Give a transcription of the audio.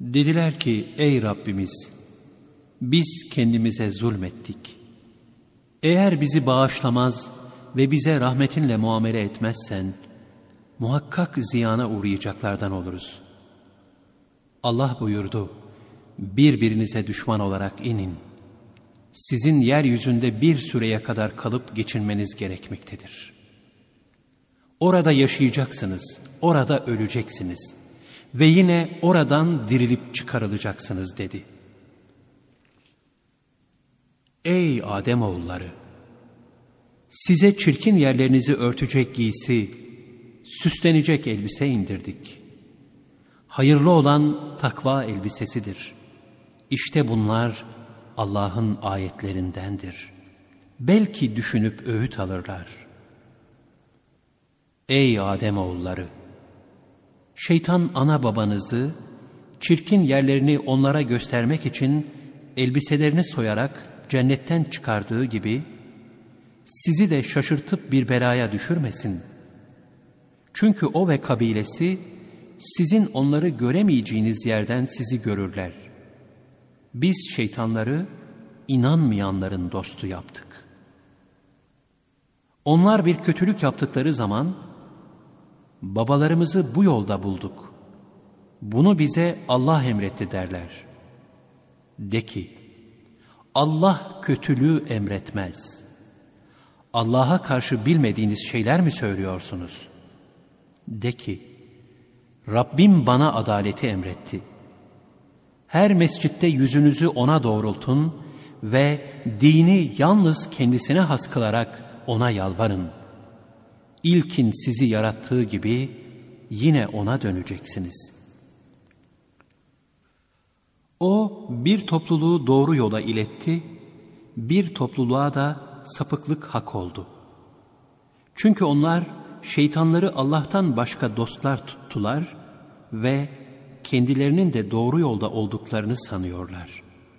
Dediler ki, ey Rabbimiz, biz kendimize zulmettik. Eğer bizi bağışlamaz ve bize rahmetinle muamele etmezsen, muhakkak ziyana uğrayacaklardan oluruz. Allah buyurdu, birbirinize düşman olarak inin. Sizin yeryüzünde bir süreye kadar kalıp geçinmeniz gerekmektedir. Orada yaşayacaksınız, orada öleceksiniz ve yine oradan dirilip çıkarılacaksınız dedi. Ey Ademoğulları! Size çirkin yerlerinizi örtecek giysi, süslenecek elbise indirdik. Hayırlı olan takva elbisesidir. İşte bunlar Allah'ın ayetlerindendir. Belki düşünüp öğüt alırlar. Ey Ademoğulları! Şeytan ana babanızı, çirkin yerlerini onlara göstermek için elbiselerini soyarak cennetten çıkardığı gibi, sizi de şaşırtıp bir belaya düşürmesin. Çünkü o ve kabilesi, sizin onları göremeyeceğiniz yerden sizi görürler. Biz şeytanları inanmayanların dostu yaptık. Onlar bir kötülük yaptıkları zaman, babalarımızı bu yolda bulduk. Bunu bize Allah emretti derler. De ki, Allah kötülüğü emretmez. Allah'a karşı bilmediğiniz şeyler mi söylüyorsunuz? De ki, Rabbim bana adaleti emretti. Her mescitte yüzünüzü ona doğrultun ve dini yalnız kendisine has kılarak ona yalvarın. İlkin sizi yarattığı gibi yine ona döneceksiniz. O bir topluluğu doğru yola iletti, bir topluluğa da sapıklık hak oldu. Çünkü onlar şeytanları Allah'tan başka dostlar tuttular ve kendilerinin de doğru yolda olduklarını sanıyorlar.